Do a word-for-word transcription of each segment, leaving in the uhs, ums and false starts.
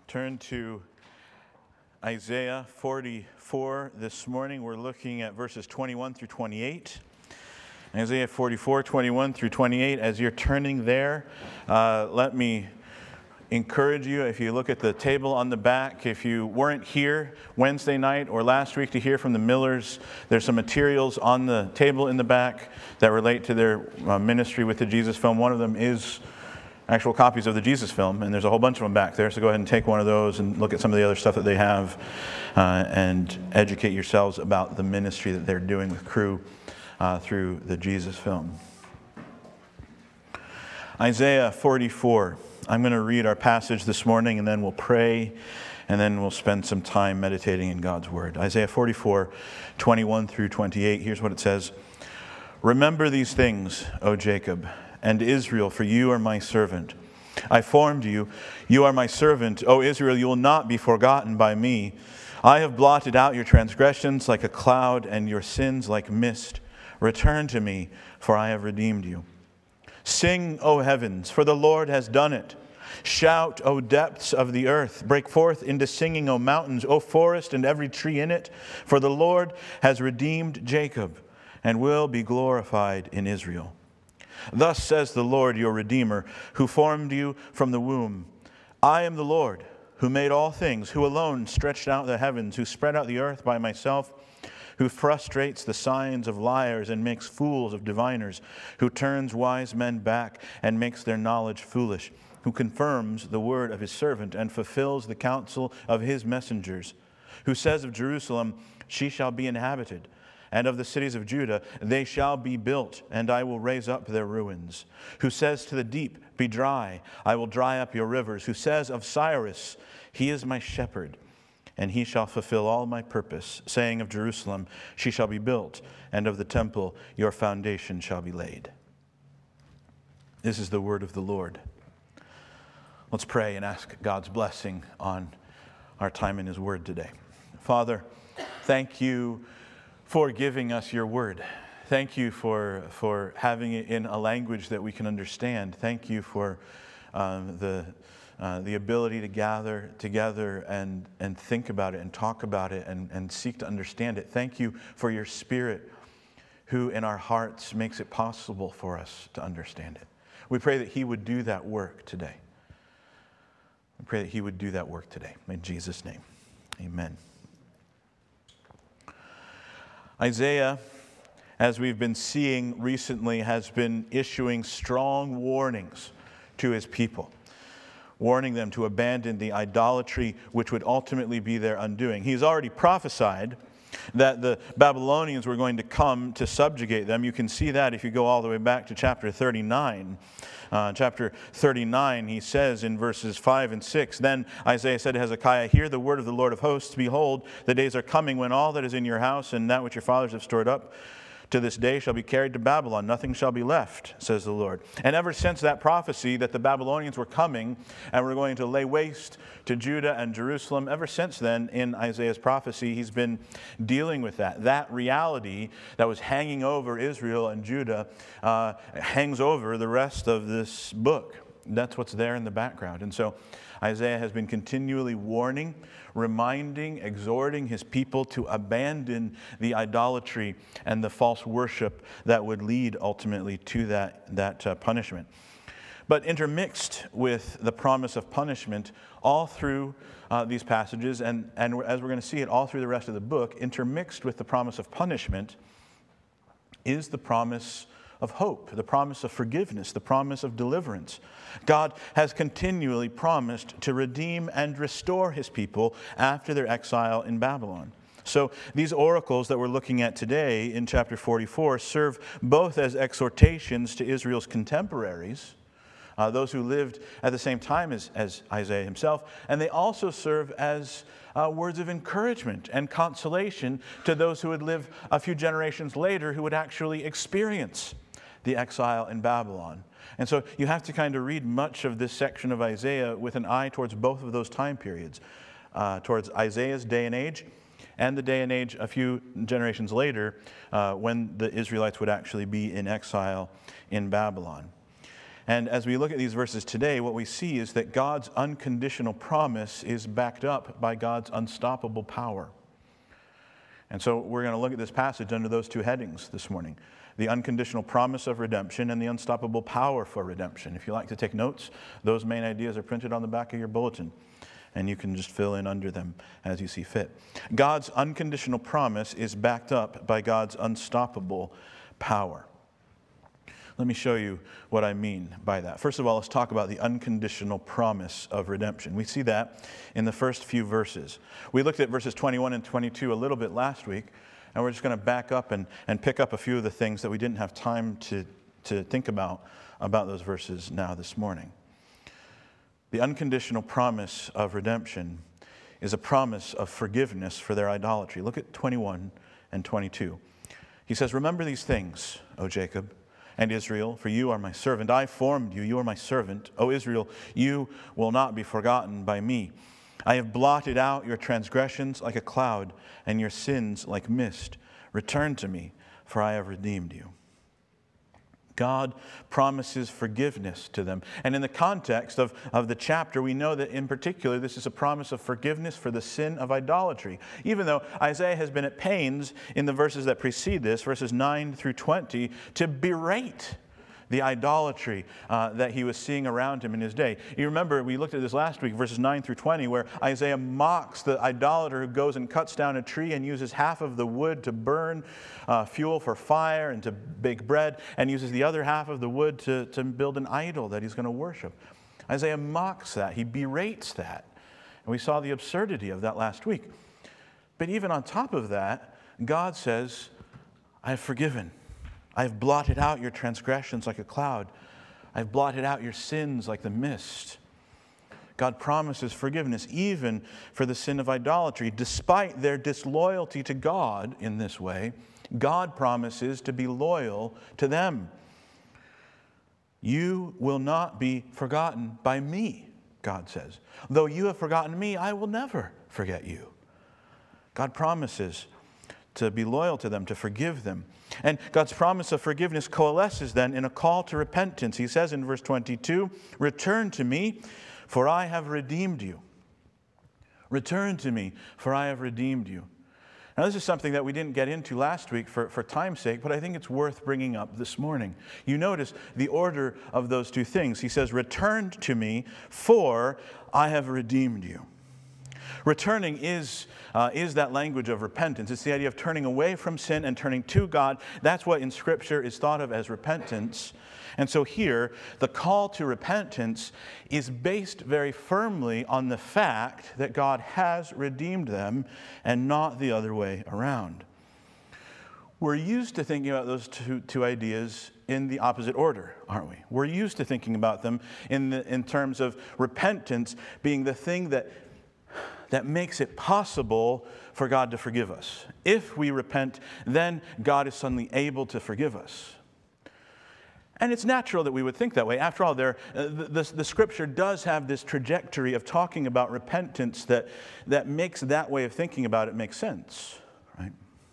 turn to Isaiah forty-four this morning. We're looking at verses twenty-one through twenty-eight. Isaiah forty-four, twenty-one through twenty-eight. As you're turning there, uh, let me encourage you, if you look at the table on the back, if you weren't here Wednesday night or last week to hear from the Millers, there's some materials on the table in the back that relate to their uh, ministry with the Jesus Film. One of them is actual copies of the Jesus Film, and there's a whole bunch of them back there, so go ahead and take one of those and look at some of the other stuff that they have uh, and educate yourselves about the ministry that they're doing with Cru uh, through the Jesus Film. Isaiah forty-four. I'm going to read our passage this morning, and then we'll pray, and then we'll spend some time meditating in God's Word. Isaiah forty-four, twenty-one through twenty-eight. Here's what it says. Remember these things, O Jacob, and Israel, for you are my servant. I formed you. You are my servant. O Israel, you will not be forgotten by me. I have blotted out your transgressions like a cloud and your sins like mist. Return to me, for I have redeemed you. Sing, O heavens, for the Lord has done it. Shout, O depths of the earth. Break forth into singing, O mountains, O forest and every tree in it. For the Lord has redeemed Jacob and will be glorified in Israel. Thus says the Lord your Redeemer, who formed you from the womb. I am the Lord, who made all things, who alone stretched out the heavens, who spread out the earth by myself, who frustrates the signs of liars and makes fools of diviners, who turns wise men back and makes their knowledge foolish, who confirms the word of his servant and fulfills the counsel of his messengers, who says of Jerusalem, she shall be inhabited, and of the cities of Judah, they shall be built, and I will raise up their ruins. Who says to the deep, be dry, I will dry up your rivers. Who says of Cyrus, he is my shepherd, and he shall fulfill all my purpose. Saying of Jerusalem, she shall be built, and of the temple, your foundation shall be laid. This is the word of the Lord. Let's pray and ask God's blessing on our time in his word today. Father, thank you for giving us your word. Thank you for, for having it in a language that we can understand. Thank you for um, the, uh, the ability to gather together and, and think about it and talk about it and, and seek to understand it. Thank you for your Spirit who in our hearts makes it possible for us to understand it. We pray that he would do that work today. We pray that he would do that work today. In Jesus' name, amen. Isaiah, as we've been seeing recently, has been issuing strong warnings to his people, warning them to abandon the idolatry which would ultimately be their undoing. He's already prophesied that the Babylonians were going to come to subjugate them. You can see that if you go all the way back to chapter thirty-nine. Uh, chapter thirty-nine, he says in verses five and six, Then Isaiah said to Hezekiah, Hear the word of the Lord of hosts. Behold, the days are coming when all that is in your house and that which your fathers have stored up to this day shall be carried to Babylon. Nothing shall be left, says the Lord. And ever since that prophecy that the Babylonians were coming and were going to lay waste to Judah and Jerusalem, ever since then in Isaiah's prophecy, he's been dealing with that. That reality that was hanging over Israel and Judah uh, hangs over the rest of this book. That's what's there in the background. And so Isaiah has been continually warning, reminding, exhorting his people to abandon the idolatry and the false worship that would lead ultimately to that, that uh, punishment. But intermixed with the promise of punishment all through uh, these passages, and, and as we're going to see it all through the rest of the book, intermixed with the promise of punishment is the promise of hope, the promise of forgiveness, the promise of deliverance. God has continually promised to redeem and restore his people after their exile in Babylon. So these oracles that we're looking at today in chapter forty-four serve both as exhortations to Israel's contemporaries, uh, those who lived at the same time as, as Isaiah himself, and they also serve as uh, words of encouragement and consolation to those who would live a few generations later who would actually experience the exile in Babylon. And so you have to kind of read much of this section of Isaiah with an eye towards both of those time periods, uh, towards Isaiah's day and age and the day and age a few generations later uh, when the Israelites would actually be in exile in Babylon. And as we look at these verses today, what we see is that God's unconditional promise is backed up by God's unstoppable power. And so we're going to look at this passage under those two headings this morning: the unconditional promise of redemption and the unstoppable power for redemption. If you like to take notes, those main ideas are printed on the back of your bulletin, and you can just fill in under them as you see fit. God's unconditional promise is backed up by God's unstoppable power. Let me show you what I mean by that. First of all, let's talk about the unconditional promise of redemption. We see that in the first few verses. We looked at verses twenty-one and twenty-two a little bit last week, and we're just going to back up and, and pick up a few of the things that we didn't have time to, to think about about those verses now this morning. The unconditional promise of redemption is a promise of forgiveness for their idolatry. Look at twenty-one and twenty-two. He says, "Remember these things, O Jacob, and Israel, for you are my servant. I formed you, you are my servant. O Israel, you will not be forgotten by me. I have blotted out your transgressions like a cloud, and your sins like mist. Return to me, for I have redeemed you." God promises forgiveness to them. And in the context of, of the chapter, we know that in particular, this is a promise of forgiveness for the sin of idolatry. Even though Isaiah has been at pains in the verses that precede this, verses nine through twenty, to berate the idolatry uh, that he was seeing around him in his day. You remember, we looked at this last week, verses nine through twenty, where Isaiah mocks the idolater who goes and cuts down a tree and uses half of the wood to burn uh, fuel for fire and to bake bread, and uses the other half of the wood to, to build an idol that he's going to worship. Isaiah mocks that. He berates that. And we saw the absurdity of that last week. But even on top of that, God says, "I have forgiven. I have blotted out your transgressions like a cloud. I have blotted out your sins like the mist." God promises forgiveness even for the sin of idolatry. Despite their disloyalty to God in this way, God promises to be loyal to them. "You will not be forgotten by me," God says. "Though you have forgotten me, I will never forget you." God promises to be loyal to them, to forgive them. And God's promise of forgiveness coalesces then in a call to repentance. He says in verse twenty-two, "Return to me, for I have redeemed you." Return to me, for I have redeemed you. Now, this is something that we didn't get into last week for, for time's sake, but I think it's worth bringing up this morning. You notice the order of those two things. He says, "Return to me, for I have redeemed you." Returning is, uh, is that language of repentance. It's the idea of turning away from sin and turning to God. That's what in Scripture is thought of as repentance. And so here, the call to repentance is based very firmly on the fact that God has redeemed them and not the other way around. We're used to thinking about those two, two ideas in the opposite order, aren't we? We're used to thinking about them in, the, in terms of repentance being the thing that that makes it possible for God to forgive us. If we repent, then God is suddenly able to forgive us. And it's natural that we would think that way. After all, there, uh, the, the, the Scripture does have this trajectory of talking about repentance that, that makes that way of thinking about it make sense, right?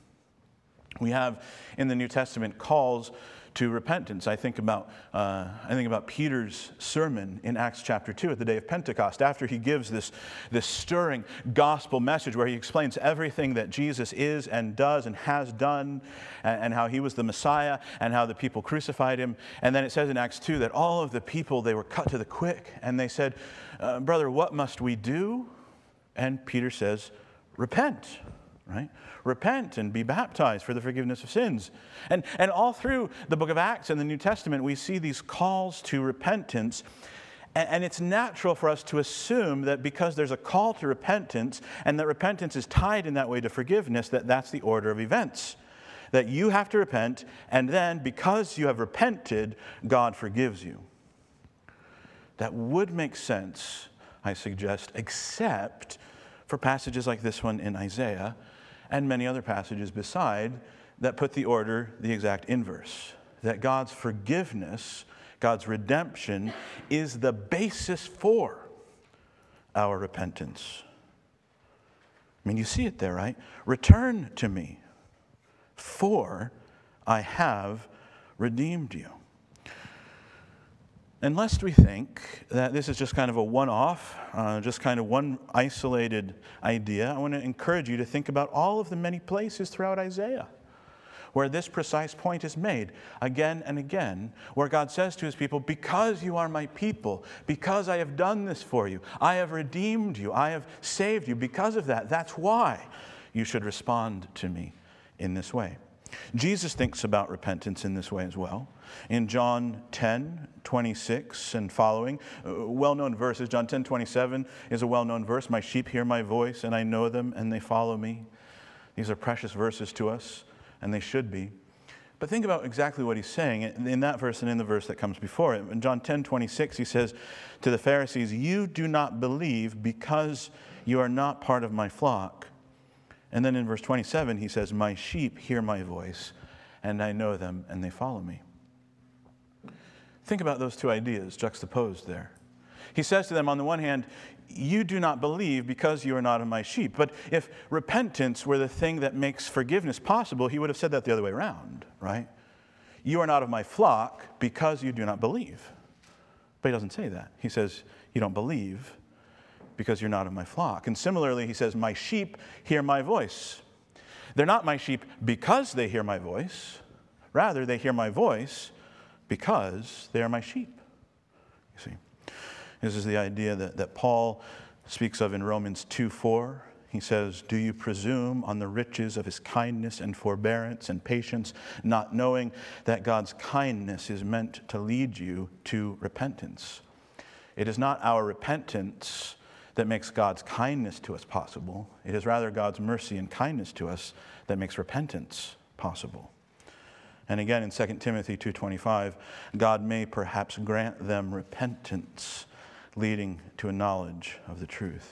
We have in the New Testament calls to repentance. I think about uh, I think about Peter's sermon in Acts chapter two at the day of Pentecost, after he gives this, this stirring gospel message where he explains everything that Jesus is and does and has done, and, and how he was the Messiah and how the people crucified him. And then it says in Acts two that all of the people, they were cut to the quick, and they said, uh, "Brother, what must we do?" And Peter says, "Repent." Right? Repent and be baptized for the forgiveness of sins. And, and all through the book of Acts and the New Testament, we see these calls to repentance. And, and it's natural for us to assume that because there's a call to repentance and that repentance is tied in that way to forgiveness, that that's the order of events. That you have to repent, and then because you have repented, God forgives you. That would make sense, I suggest, except for passages like this one in Isaiah, and many other passages beside that put the order the exact inverse. That God's forgiveness, God's redemption, is the basis for our repentance. I mean, you see it there, right? Return to me, for I have redeemed you. And lest we think that this is just kind of a one-off, uh, just kind of one isolated idea, I want to encourage you to think about all of the many places throughout Isaiah where this precise point is made again and again, where God says to his people, because you are my people, because I have done this for you, I have redeemed you, I have saved you, because of that, that's why you should respond to me in this way. Jesus thinks about repentance in this way as well. In John ten, twenty-six and following, uh, well-known verses, John ten, twenty-seven is a well-known verse. My sheep hear my voice, and I know them, and they follow me. These are precious verses to us, and they should be. But think about exactly what he's saying in that verse and in the verse that comes before it. In John ten, twenty-six, he says to the Pharisees, you do not believe because you are not part of my flock. And then in verse twenty-seven, he says, my sheep hear my voice, and I know them, and they follow me. Think about those two ideas juxtaposed there. He says to them, on the one hand, you do not believe because you are not of my sheep. But if repentance were the thing that makes forgiveness possible, he would have said that the other way around, right? You are not of my flock because you do not believe. But he doesn't say that. He says, you don't believe because you're not of my flock. And similarly, he says, my sheep hear my voice. They're not my sheep because they hear my voice. Rather, they hear my voice because they are my sheep. You see, this is the idea that, that Paul speaks of in Romans two four. He says, do you presume on the riches of his kindness and forbearance and patience, not knowing that God's kindness is meant to lead you to repentance? It is not our repentance that makes God's kindness to us possible. It is rather God's mercy and kindness to us that makes repentance possible. And again in Second Timothy two twenty-five, God may perhaps grant them repentance, leading to a knowledge of the truth.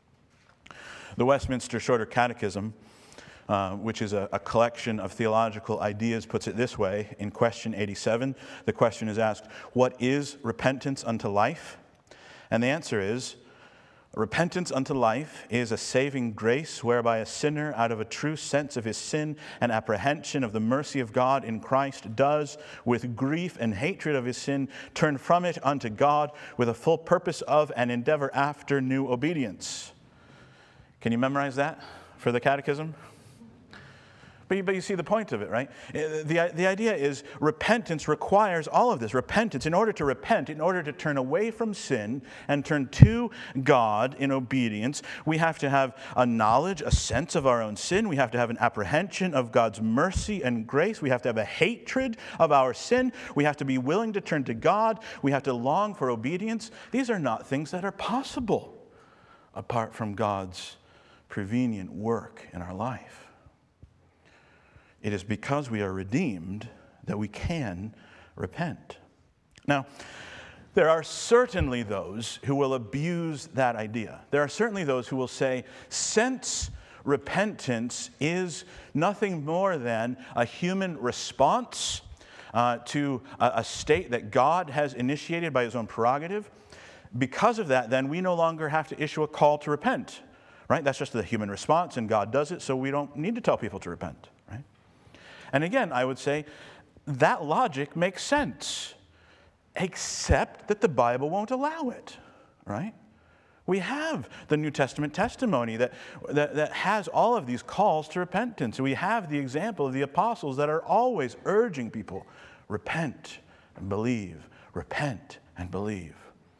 The Westminster Shorter Catechism, uh, which is a, a collection of theological ideas, puts it this way. In question eighty-seven, the question is asked, what is repentance unto life? And the answer is, repentance unto life is a saving grace whereby a sinner, out of a true sense of his sin and apprehension of the mercy of God in Christ, does, with grief and hatred of his sin, turn from it unto God with a full purpose of and endeavor after new obedience. Can you memorize that for the catechism? But you, but you see the point of it, right? The, the idea is repentance requires all of this. Repentance, in order to repent, in order to turn away from sin and turn to God in obedience, we have to have a knowledge, a sense of our own sin. We have to have an apprehension of God's mercy and grace. We have to have a hatred of our sin. We have to be willing to turn to God. We have to long for obedience. These are not things that are possible apart from God's prevenient work in our life. It is because we are redeemed that we can repent. Now, there are certainly those who will abuse that idea. There are certainly those who will say, since repentance is nothing more than a human response uh, to a, a state that God has initiated by his own prerogative, because of that, then we no longer have to issue a call to repent, right? That's just the human response, and God does it, so we don't need to tell people to repent. And again, I would say that logic makes sense, except that the Bible won't allow it, right? We have the New Testament testimony that, that, that has all of these calls to repentance. We have the example of the apostles that are always urging people, repent and believe, repent and believe.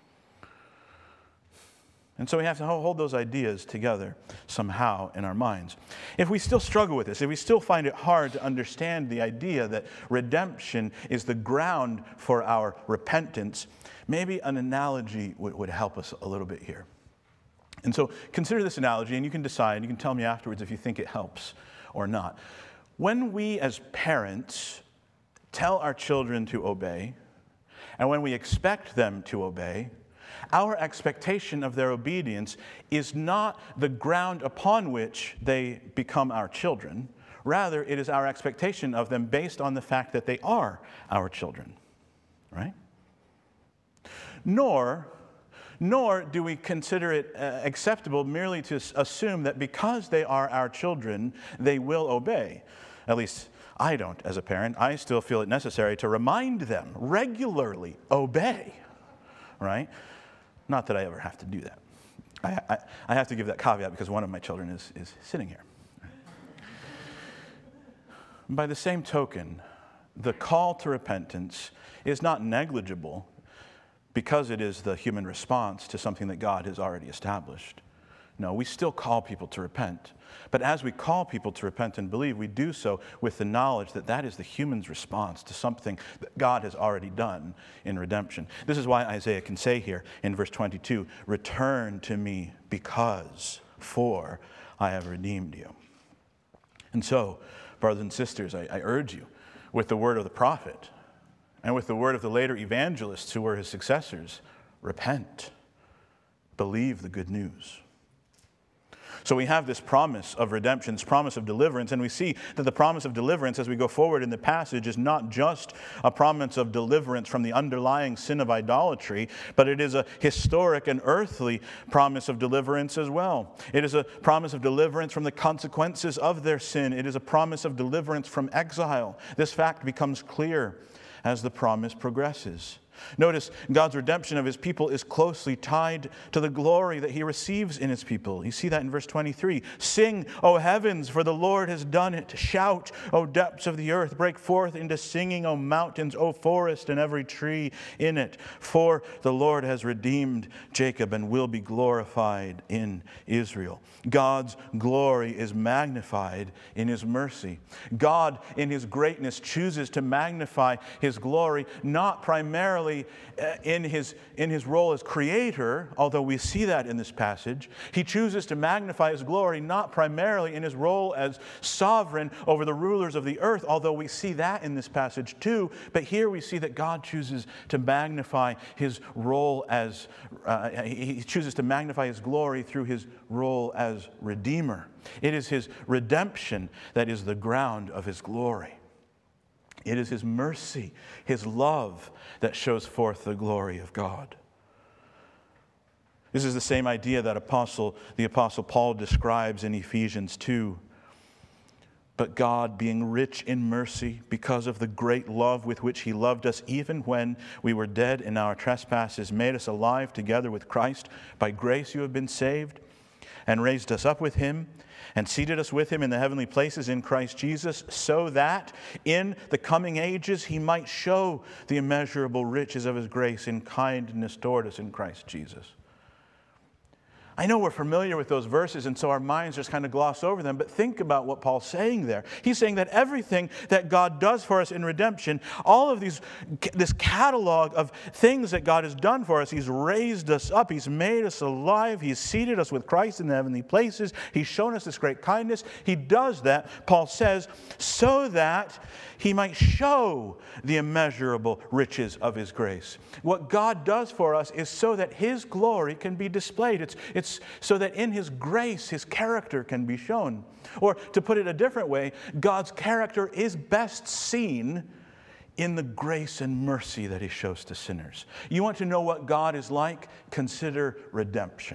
And so we have to hold those ideas together somehow in our minds. If we still struggle with this, if we still find it hard to understand the idea that redemption is the ground for our repentance, maybe an analogy would, would help us a little bit here. And so consider this analogy, and you can decide, you can tell me afterwards if you think it helps or not. When we as parents tell our children to obey, and when we expect them to obey, our expectation of their obedience is not the ground upon which they become our children. Rather, it is our expectation of them based on the fact that they are our children, right? Nor, nor do we consider it uh, acceptable merely to assume that because they are our children, they will obey. At least I don't as a parent. I still feel it necessary to remind them regularly, obey, right? Not that I ever have to do that. I, I, I have to give that caveat because one of my children is, is sitting here. By the same token, the call to repentance is not negligible because it is the human response to something that God has already established. No, we still call people to repent. But as we call people to repent and believe, we do so with the knowledge that that is the human's response to something that God has already done in redemption. This is why Isaiah can say here in verse twenty-two, return to me because, for I have redeemed you. And so, brothers and sisters, I, I urge you, with the word of the prophet and with the word of the later evangelists who were his successors, repent, believe the good news. So we have this promise of redemption, this promise of deliverance, and we see that the promise of deliverance as we go forward in the passage is not just a promise of deliverance from the underlying sin of idolatry, but it is a historic and earthly promise of deliverance as well. It is a promise of deliverance from the consequences of their sin. It is a promise of deliverance from exile. This fact becomes clear as the promise progresses. Notice God's redemption of his people is closely tied to the glory that he receives in his people. You see that in verse twenty-three. Sing, O heavens, for the Lord has done it. Shout, O depths of the earth. Break forth into singing, O mountains, O forest, and every tree in it. For the Lord has redeemed Jacob and will be glorified in Israel. God's glory is magnified in his mercy. God, in his greatness, chooses to magnify his glory, not primarily in his, in his role as creator, although we see that in this passage. He chooses to magnify his glory not primarily in his role as sovereign over the rulers of the earth, although we see that in this passage too. But here we see that God chooses to magnify his role as, uh, he chooses to magnify his glory through his role as Redeemer. It is his redemption that is the ground of his glory. It is his mercy, his love that shows forth the glory of God. This is the same idea that apostle, the Apostle Paul describes in Ephesians two. But God, being rich in mercy, because of the great love with which he loved us, even when we were dead in our trespasses, made us alive together with Christ. By grace you have been saved, and raised us up with him, and seated us with him in the heavenly places in Christ Jesus, so that in the coming ages he might show the immeasurable riches of his grace in kindness toward us in Christ Jesus. I know we're familiar with those verses, and so our minds just kind of gloss over them, but think about what Paul's saying there. He's saying that everything that God does for us in redemption, all of these, this catalog of things that God has done for us, he's raised us up, he's made us alive, he's seated us with Christ in the heavenly places, he's shown us this great kindness. He does that, Paul says, so that he might show the immeasurable riches of his grace. What God does for us is so that his glory can be displayed. It's, it's so that in his grace, his character can be shown. Or to put it a different way, God's character is best seen in the grace and mercy that he shows to sinners. You want to know what God is like? Consider redemption.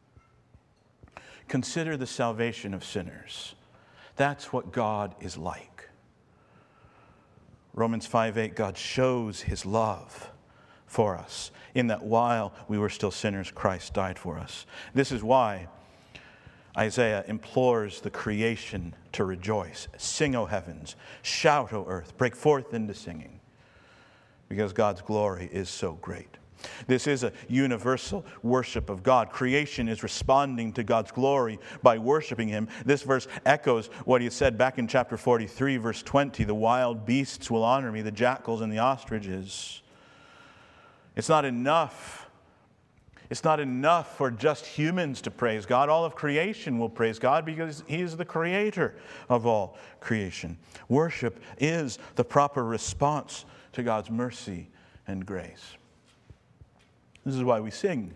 Consider the salvation of sinners. That's what God is like. Romans five eight, God shows his love for us in that while we were still sinners, Christ died for us. This is why Isaiah implores the creation to rejoice. Sing, O heavens, shout, O earth, break forth into singing, because God's glory is so great. This is a universal worship of God. Creation is responding to God's glory by worshiping him. This verse echoes what he said back in chapter forty-three, verse twenty. The wild beasts will honor me, the jackals and the ostriches. It's not enough. It's not enough for just humans to praise God. All of creation will praise God because he is the creator of all creation. Worship is the proper response to God's mercy and grace. This is why we sing.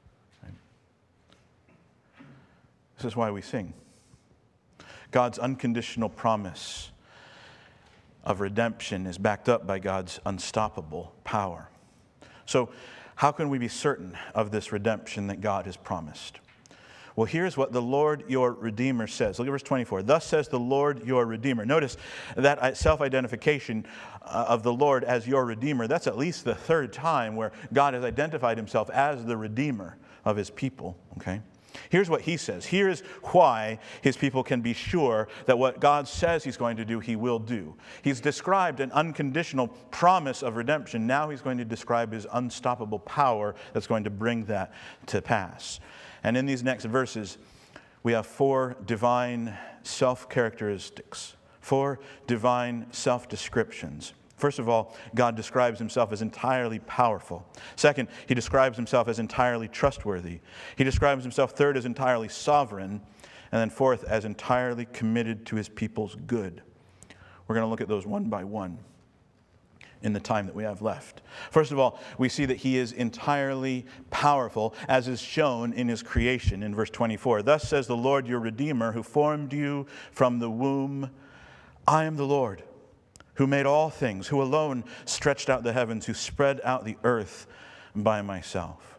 This is why we sing. God's unconditional promise of redemption is backed up by God's unstoppable power. So, how can we be certain of this redemption that God has promised? Well, here's what the Lord your Redeemer says. Look at verse twenty-four. Thus says the Lord your Redeemer. Notice that self-identification of the Lord as your Redeemer, that's at least the third time where God has identified himself as the Redeemer of his people. Okay? Here's what he says. Here's why his people can be sure that what God says he's going to do, he will do. He's described an unconditional promise of redemption. Now he's going to describe his unstoppable power that's going to bring that to pass. And in these next verses, we have four divine self-characteristics, four divine self-descriptions. First of all, God describes himself as entirely powerful. Second, he describes himself as entirely trustworthy. He describes himself, third, as entirely sovereign. And then fourth, as entirely committed to his people's good. We're going to look at those one by one in the time that we have left. First of all, we see that he is entirely powerful, as is shown in his creation in verse twenty-four. Thus says the Lord your Redeemer, who formed you from the womb. I am the Lord, who made all things, who alone stretched out the heavens, who spread out the earth by myself.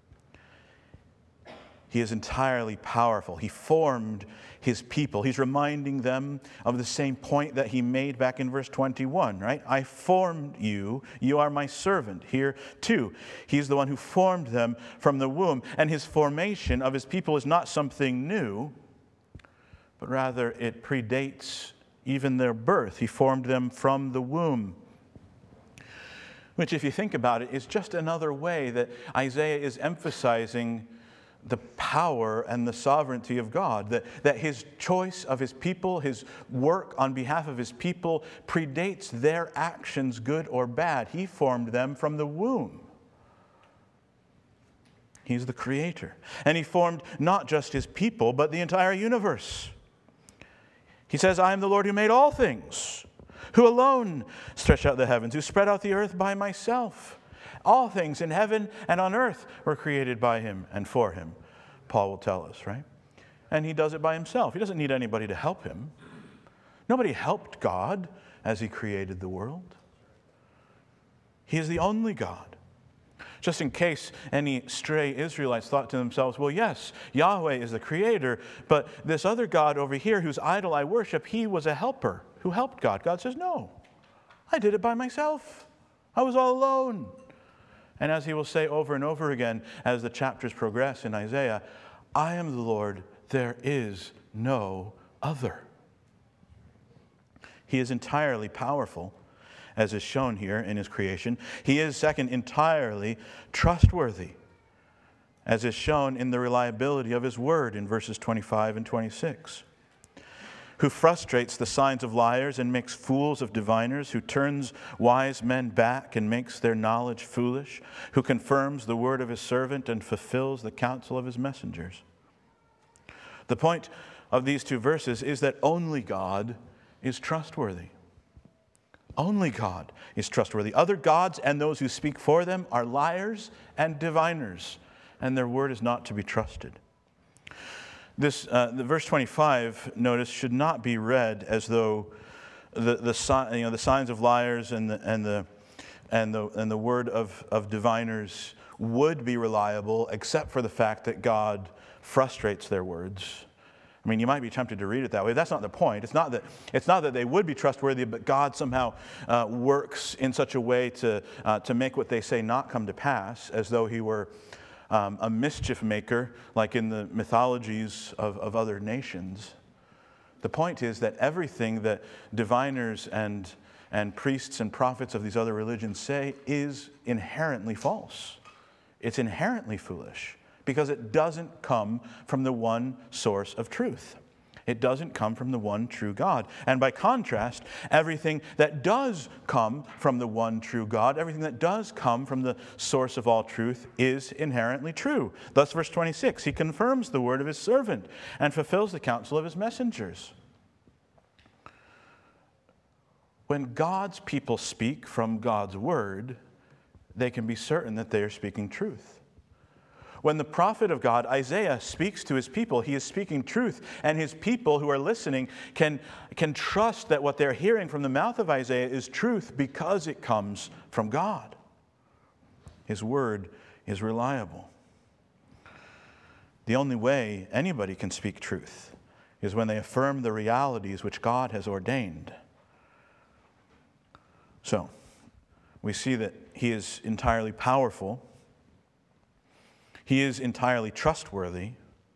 He is entirely powerful. He formed his people. He's reminding them of the same point that he made back in verse twenty-one, right? I formed you. You are my servant. Here too, he's the one who formed them from the womb. And his formation of his people is not something new, but rather it predates even their birth. He formed them from the womb. Which, if you think about it, is just another way that Isaiah is emphasizing the power and the sovereignty of God, that, that his choice of his people, his work on behalf of his people, predates their actions, good or bad. He formed them from the womb. He's the creator. And he formed not just his people, but the entire universe. He says, I am the Lord who made all things, who alone stretched out the heavens, who spread out the earth by myself. All things in heaven and on earth were created by him and for him, Paul will tell us, right? And he does it by himself. He doesn't need anybody to help him. Nobody helped God as he created the world. He is the only God. Just in case any stray Israelites thought to themselves, well, yes, Yahweh is the creator, but this other God over here whose idol I worship, he was a helper who helped God. God says, no, I did it by myself. I was all alone. And as he will say over and over again as the chapters progress in Isaiah, I am the Lord, there is no other. He is entirely powerful, as is shown here in his creation. He is, second, entirely trustworthy, as is shown in the reliability of his word in verses twenty-five and twenty-six. Who frustrates the signs of liars and makes fools of diviners, who turns wise men back and makes their knowledge foolish, who confirms the word of his servant and fulfills the counsel of his messengers. The point of these two verses is that only God is trustworthy. Only God is trustworthy. Other gods and those who speak for them are liars and diviners, and their word is not to be trusted. This, uh, the verse twenty-five, notice, should not be read as though the the you know the signs of liars and the and the and the and the word of of diviners would be reliable, except for the fact that God frustrates their words. I mean, you might be tempted to read it that way. That's not the point. It's not that it's not that they would be trustworthy, but God somehow uh, works in such a way to uh, to make what they say not come to pass, as though he were Um, a mischief maker, like in the mythologies of, of other nations. The point is that everything that diviners and, and priests and prophets of these other religions say is inherently false. It's inherently foolish because it doesn't come from the one source of truth. It doesn't come from the one true God. And by contrast, everything that does come from the one true God, everything that does come from the source of all truth is inherently true. Thus, verse twenty-six, he confirms the word of his servant and fulfills the counsel of his messengers. When God's people speak from God's word, they can be certain that they are speaking truth. When the prophet of God, Isaiah, speaks to his people, he is speaking truth. And his people who are listening can, can trust that what they're hearing from the mouth of Isaiah is truth because it comes from God. His word is reliable. The only way anybody can speak truth is when they affirm the realities which God has ordained. So, we see that he is entirely powerful. He is entirely trustworthy.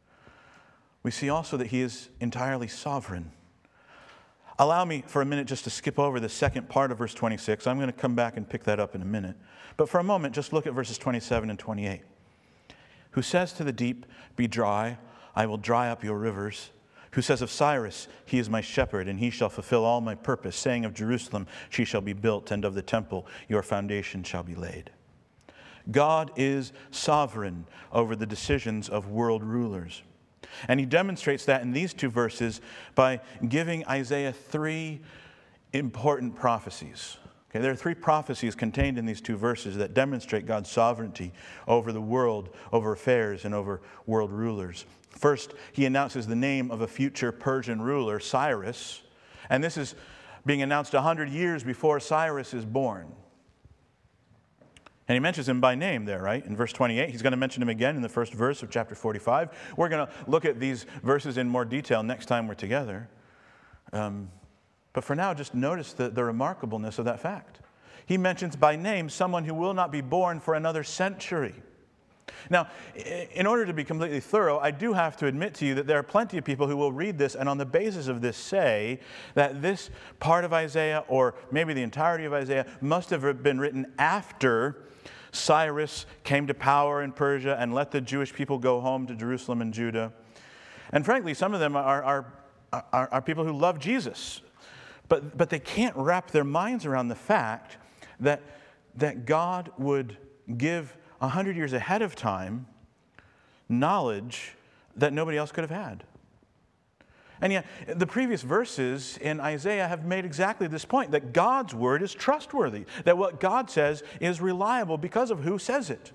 We see also that he is entirely sovereign. Allow me for a minute just to skip over the second part of verse twenty-six. I'm going to come back and pick that up in a minute. But for a moment, just look at verses twenty-seven and twenty-eight. Who says to the deep, be dry, I will dry up your rivers. Who says of Cyrus, he is my shepherd, and he shall fulfill all my purpose, saying of Jerusalem, she shall be built, and of the temple, your foundation shall be laid. God is sovereign over the decisions of world rulers. And he demonstrates that in these two verses by giving Isaiah three important prophecies. Okay, there are three prophecies contained in these two verses that demonstrate God's sovereignty over the world, over affairs, and over world rulers. First, he announces the name of a future Persian ruler, Cyrus. And this is being announced one hundred years before Cyrus is born. And he mentions him by name there, right? In verse twenty-eight, he's going to mention him again in the first verse of chapter forty-five. We're going to look at these verses in more detail next time we're together. Um, but for now, just notice the, the remarkableness of that fact. He mentions by name someone who will not be born for another century. Now, in order to be completely thorough, I do have to admit to you that there are plenty of people who will read this and on the basis of this say that this part of Isaiah, or maybe the entirety of Isaiah, must have been written after Cyrus came to power in Persia and let the Jewish people go home to Jerusalem and Judah. And frankly, some of them are, are, are, are people who love Jesus. But, but they can't wrap their minds around the fact that, that God would give a hundred years ahead of time knowledge that nobody else could have had. And yet, the previous verses in Isaiah have made exactly this point, that God's word is trustworthy, that what God says is reliable because of who says it.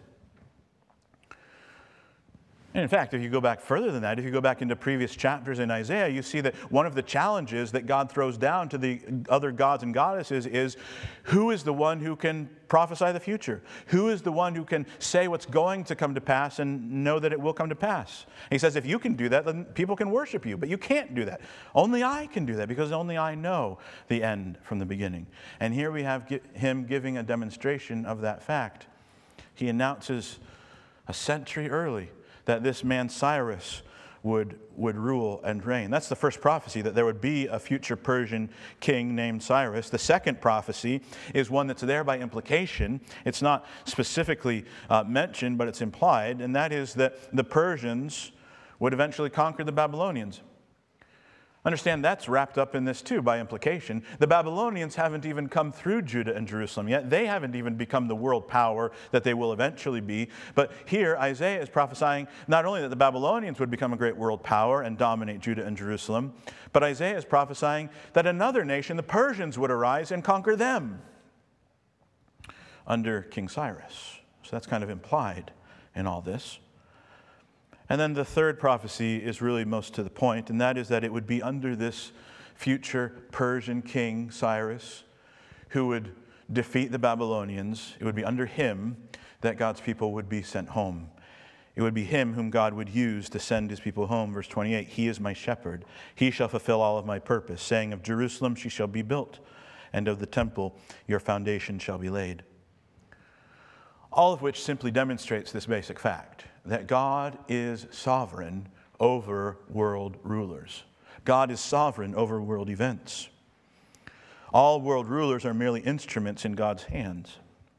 And in fact, if you go back further than that, if you go back into previous chapters in Isaiah, you see that one of the challenges that God throws down to the other gods and goddesses is, who is the one who can prophesy the future? Who is the one who can say what's going to come to pass and know that it will come to pass? And he says, if you can do that, then people can worship you. But you can't do that. Only I can do that, because only I know the end from the beginning. And here we have him giving a demonstration of that fact. He announces a century early that this man Cyrus would, would rule and reign. That's the first prophecy, that there would be a future Persian king named Cyrus. The second prophecy is one that's there by implication. It's not specifically uh, mentioned, but it's implied, and that is that the Persians would eventually conquer the Babylonians. Understand that's wrapped up in this too by implication. The Babylonians haven't even come through Judah and Jerusalem yet. They haven't even become the world power that they will eventually be. But here Isaiah is prophesying not only that the Babylonians would become a great world power and dominate Judah and Jerusalem, but Isaiah is prophesying that another nation, the Persians, would arise and conquer them under King Cyrus. So that's kind of implied in all this. And then the third prophecy is really most to the point, and that is that it would be under this future Persian king, Cyrus, who would defeat the Babylonians. It would be under him that God's people would be sent home. It would be him whom God would use to send his people home. Verse twenty-eight, he is my shepherd. He shall fulfill all of my purpose, saying of Jerusalem she shall be built, and of the temple your foundation shall be laid. All of which simply demonstrates this basic fact, that God is sovereign over world rulers. God is sovereign over world events. All world rulers are merely instruments in God's hands.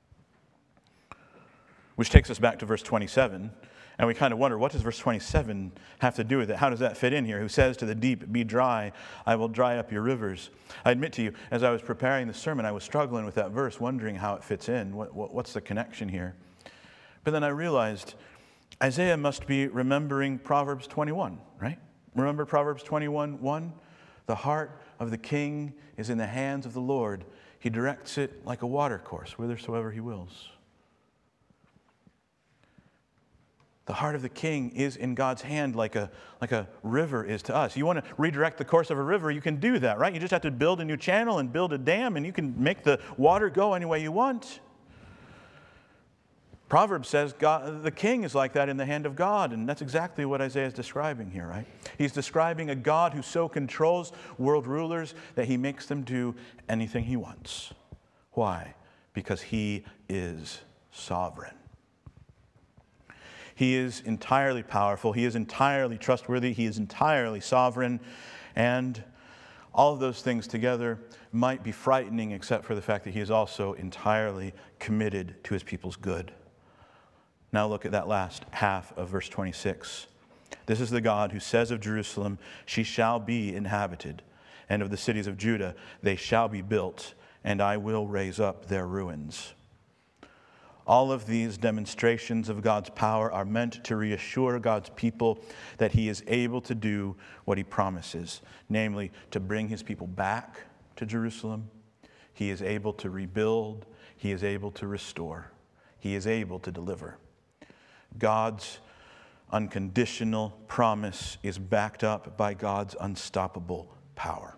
Which takes us back to verse twenty-seven, and we kind of wonder, what does verse twenty-seven have to do with it? How does that fit in here? Who says to the deep, be dry, I will dry up your rivers. I admit to you, as I was preparing the sermon, I was struggling with that verse, wondering how it fits in. What, what, what's the connection here? But then I realized Isaiah must be remembering Proverbs twenty-one, right? Remember Proverbs twenty-one, one? The heart of the king is in the hands of the Lord. He directs it like a watercourse, whithersoever he wills. The heart of the king is in God's hand like a, like a river is to us. You want to redirect the course of a river, you can do that, right? You just have to build a new channel and build a dam, and you can make the water go any way you want. Proverbs says God, the king is like that in the hand of God, and that's exactly what Isaiah is describing here, right? He's describing a God who so controls world rulers that he makes them do anything he wants. Why? Because he is sovereign. He is entirely powerful. He is entirely trustworthy. He is entirely sovereign. And all of those things together might be frightening, except for the fact that he is also entirely committed to his people's good. Now look at that last half of verse twenty-six. This is the God who says of Jerusalem, she shall be inhabited, and of the cities of Judah, they shall be built, and I will raise up their ruins. All of these demonstrations of God's power are meant to reassure God's people that he is able to do what he promises, namely to bring his people back to Jerusalem. He is able to rebuild. He is able to restore. He is able to deliver. God's unconditional promise is backed up by God's unstoppable power.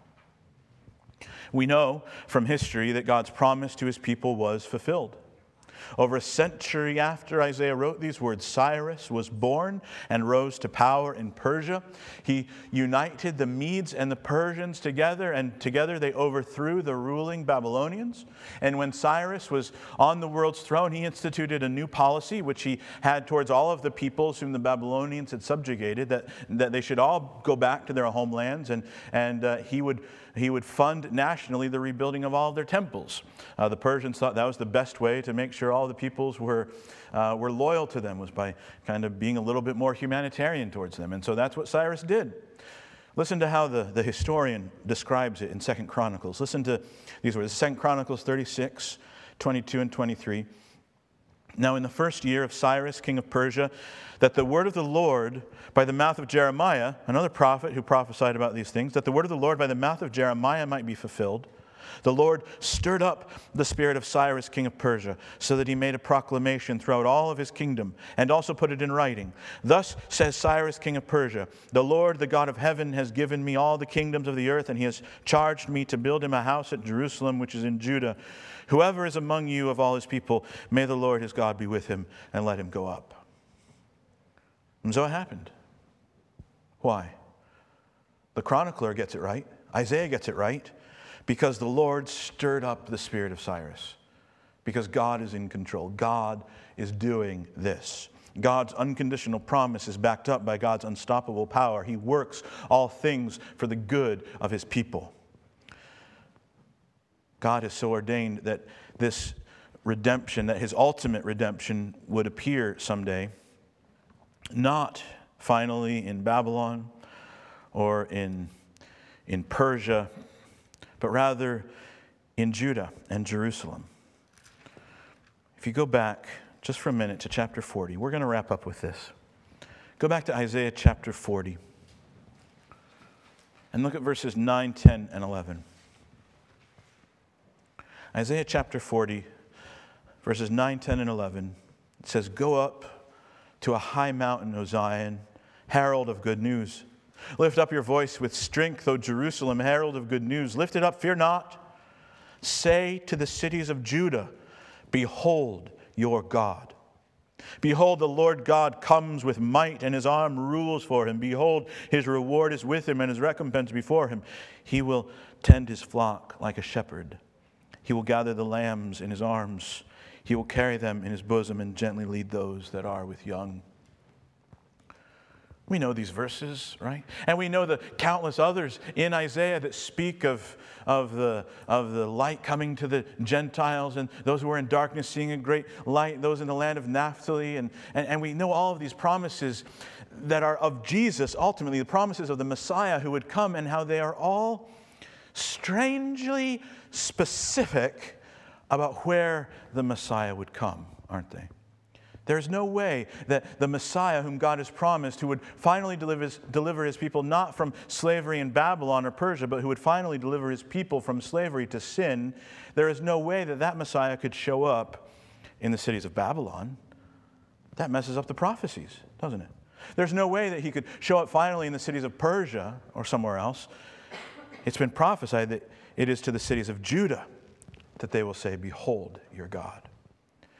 We know from history that God's promise to his people was fulfilled. Over a century after Isaiah wrote these words, Cyrus was born and rose to power in Persia. He united the Medes and the Persians together, and together they overthrew the ruling Babylonians. And when Cyrus was on the world's throne, he instituted a new policy which he had towards all of the peoples whom the Babylonians had subjugated, that, that they should all go back to their homelands, and, and uh, he would He would fund nationally the rebuilding of all of their temples. Uh, the Persians thought that was the best way to make sure all the peoples were, uh, were loyal to them, was by kind of being a little bit more humanitarian towards them. And so that's what Cyrus did. Listen to how the, the historian describes it in Second Chronicles. Listen to these words. Second Chronicles thirty-six, twenty-two and twenty-three. Now in the first year of Cyrus, king of Persia, that the word of the Lord by the mouth of Jeremiah, another prophet who prophesied about these things, that the word of the Lord by the mouth of Jeremiah might be fulfilled, the Lord stirred up the spirit of Cyrus, king of Persia, so that he made a proclamation throughout all of his kingdom, and also put it in writing. Thus says Cyrus, king of Persia, the Lord, the God of heaven, has given me all the kingdoms of the earth, and he has charged me to build him a house at Jerusalem, which is in Judah. Whoever is among you of all his people, may the Lord his God be with him, and let him go up. And so it happened. Why? The chronicler gets it right. Isaiah gets it right. Because the Lord stirred up the spirit of Cyrus. Because God is in control. God is doing this. God's unconditional promise is backed up by God's unstoppable power. He works all things for the good of his people. God has so ordained that this redemption, that his ultimate redemption would appear someday, not finally in Babylon or in, in Persia, but rather in Judah and Jerusalem. If you go back just for a minute to chapter forty, we're going to wrap up with this. Go back to Isaiah chapter forty and look at verses nine, ten, and eleven. Isaiah chapter forty, verses nine, ten, and eleven. It says, "Go up to a high mountain, O Zion, herald of good news. Lift up your voice with strength, O Jerusalem, herald of good news. Lift it up, fear not. Say to the cities of Judah, behold your God. Behold, the Lord God comes with might, and his arm rules for him. Behold, his reward is with him, and his recompense before him. He will tend his flock like a shepherd. He will gather the lambs in his arms. He will carry them in his bosom and gently lead those that are with young." We know these verses, right? And we know the countless others in Isaiah that speak of, of, the, of the light coming to the Gentiles, and those who are in darkness seeing a great light, those in the land of Naphtali. And, and, and we know all of these promises that are of Jesus, ultimately, the promises of the Messiah who would come, and how they are all strangely specific about where the Messiah would come, aren't they? There's no way that the Messiah whom God has promised, who would finally deliver his, deliver his people not from slavery in Babylon or Persia, but who would finally deliver his people from slavery to sin, there is no way that that Messiah could show up in the cities of Babylon. That messes up the prophecies, doesn't it? There's no way that he could show up finally in the cities of Persia or somewhere else. It's been prophesied that it is to the cities of Judah that they will say, behold your God.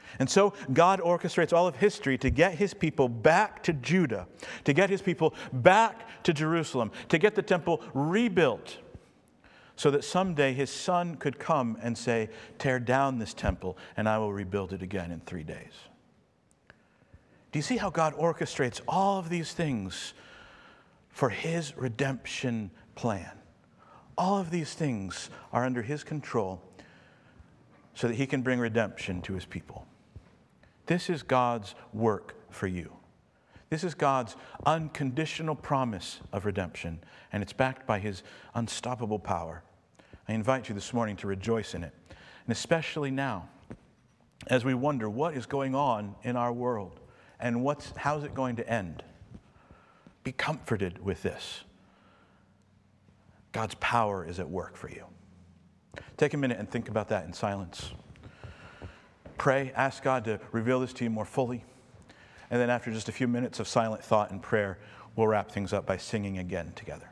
And so God orchestrates all of history to get his people back to Judah, to get his people back to Jerusalem, to get the temple rebuilt, so that someday his son could come and say, tear down this temple and I will rebuild it again in three days. Do you see how God orchestrates all of these things for his redemption plan? All of these things are under his control so that he can bring redemption to his people. This is God's work for you. This is God's unconditional promise of redemption, and it's backed by his unstoppable power. I invite you this morning to rejoice in it, and especially now, as we wonder what is going on in our world and what's, how's it going to end. Be comforted with this. God's power is at work for you. Take a minute and think about that in silence. Pray, ask God to reveal this to you more fully. And then after just a few minutes of silent thought and prayer, we'll wrap things up by singing again together.